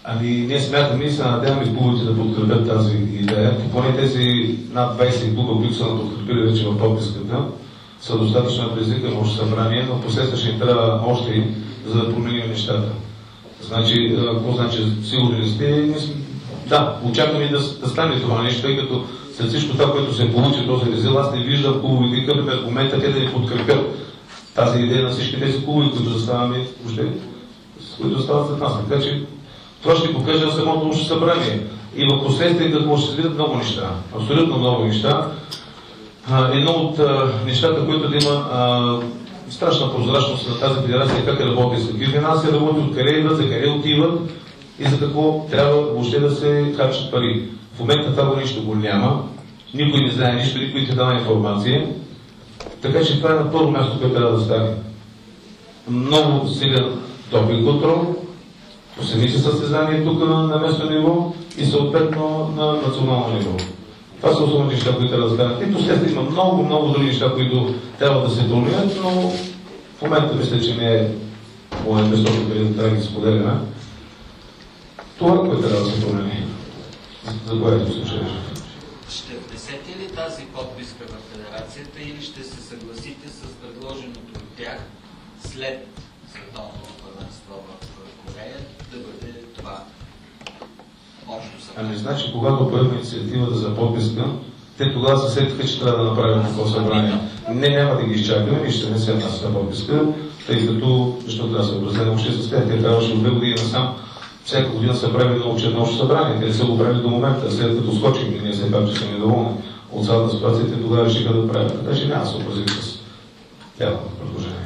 Ами, ние смятаме и се надяваме клубовете да подкрепят тази идея. Поне тези над 20 клуба, които са подкрепили вече в подписката, са достатъчно предизвикани на Общо събрание, но последствие ще ни трябва още и за да променим нещата. Значи, какво значи сигурни ли сте? Да, очакваме да стане това нещо, тъй като след всичко това, което се получи този резил, аз не виждам клубовете, където в момента те да ни подкрепят тази идея на всички тези клубове, които заставаме, които стават след нас. Така че това ще покаже на самото Общо събрание. И в последствие какво ще се видят много неща. Абсолютно много неща. Едно от нещата, които да има страшна прозрачност на тази федерация, как работи, с какви финанси работи, откъде идват, за къде отиват и за какво трябва въобще да се харчат пари. В момента това нещо го няма. Никой не знае нищо, никой не дава информация. Така че това е на първо място, което трябва да стане. Много силен допинг контрол, по самите състезания тук на местно ниво и съответно на национално ниво. Това са основни неща, които трябва да станат. И последствие има много други неща, които трябва да се променят, но в момента мисля, че не е моят местото, където трябва да ги споделяме. Това, което трябва да се промени. За което се чуеш. Ще внесете ли тази подписка в Федерацията или ще се съгласите с предложеното от тях след световното първенство в Корея да бъде това общо събрание? Ами, значи, когато поема инициативата за подписка, те тогава се сетиха, че трябва да направим такова събрание. Не, няма да ги изчакаме, ние ще внесем нашата подписка, тъй като, защото трябва да се образне въобще с тях, те трябваше от 2 години насам. Всяка година са правили много черно общо събрание. Те не са го правили до момента. След като скочихме, ние се пак, че са недоволни от цялата ситуация, те тогава решиха да правят. Така че няма да се образили с тяхното предложение.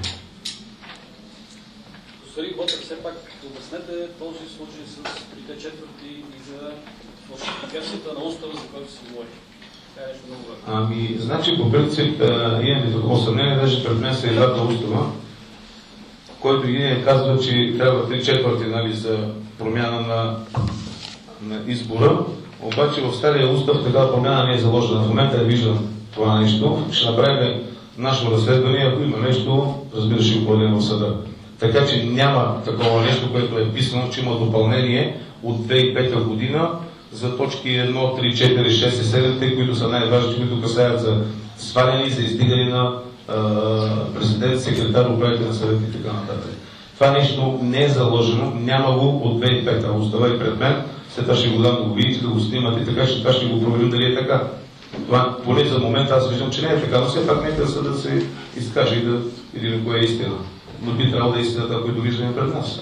Господин Ботев, все пак обяснете този случай с 3 четвърти и за фалшификацията на устава, за който се говори. Ами, значи, по принцип, имаме такова съмнение, даже пред мен са и двата устава, който и казва, че трябва 3 четвърти, нали, за промяна на избора, обаче в стария устав такава промяна не е заложена. В момента е виждам това нещо. Ще направим нашето разследване, ако има нещо, разбира се, управление в съда. Така че няма такова нещо, което е писано, че има допълнение от 2005 година за точки 1, 3, 4, 6 и 7, те, които са най-важни, които касаят за сваляне и за издигане на президент, секретар, управител на съвет и така нататък. Това нещо не е заложено, няма го от 2005-та. Устава и пред мен, след това ще го дам да го видите, да го снимате, така че това ще го проверим дали е така. Това, поне за момента аз виждам, че не е така, но все пак нека да се изкаже и да видим кое е истина. Но би трябвало да е истината, която виждаме пред нас.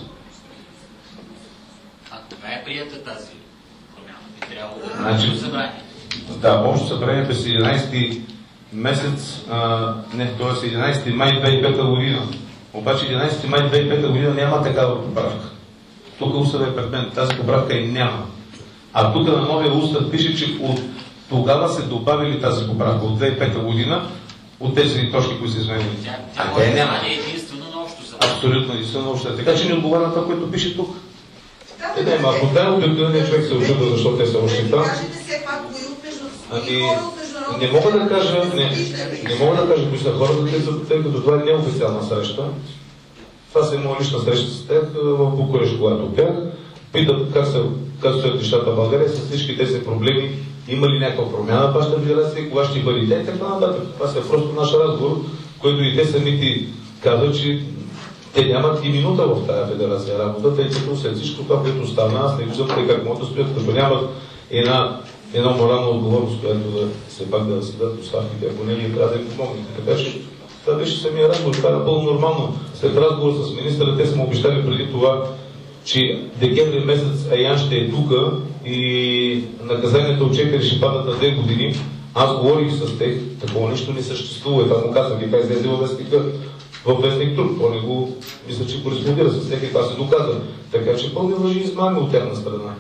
А кога е прията тази промяна? Би трябвало да бъде събрание. Да, общо събрание през 11 месец, т.е. 11 май 2005 година. Обаче 11 май 2005 година няма такава поправка. Тук устава е пред мен, тази поправка и няма. А тук на новия устав пише, че от тогава се добавили тази поправка от 2005 година, от тези точки, които се изменили. Тя може да стане единствено на общо събрание. Абсолютно единствено на общо. Така че не отговаря на това, което пише тук. Ако трябва обикновеният човек се очудва, защото те са още там. Ами, не мога да кажа кои са хората, тъй като това е неофициална среща. Това са моя лична среща с тях в Букурещ, когато бях. Питат как стоят нещата в България с всички тези проблеми. Има ли някаква промяна в вашата федерация, кога ще бъде те и така нататък. Това е просто наш разговор, който и те самите казват, че те нямат и минута в тази федерация работа, тъй като след всичко това, което стана, аз не виждам те как могат да стоят, като нямат една морална отговорност, която да се пак да си дадат оставките, ако не ние трябва да им помогнете. Така че това беше самия разговор, това е напълно нормално. След разговор с министъра, те са му обещали преди това, че декември месец Аян ще е тук и наказанието от 4 ще падат на 2 години. Аз говорих с тях, такова нещо не съществува. Това му казах, и това излезе във вестник Труд. То не го, мисля, че кореспондира с тях и това се доказа. Така че пълни лъжи измами от тяхна страна.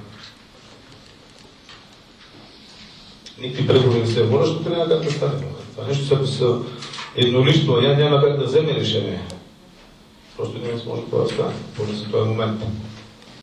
Никакви преговори не се водят, защото няма как да стане. Това нещо сега са еднолично, а няма как да вземе решение. Просто не може това да стане, поне за този момент.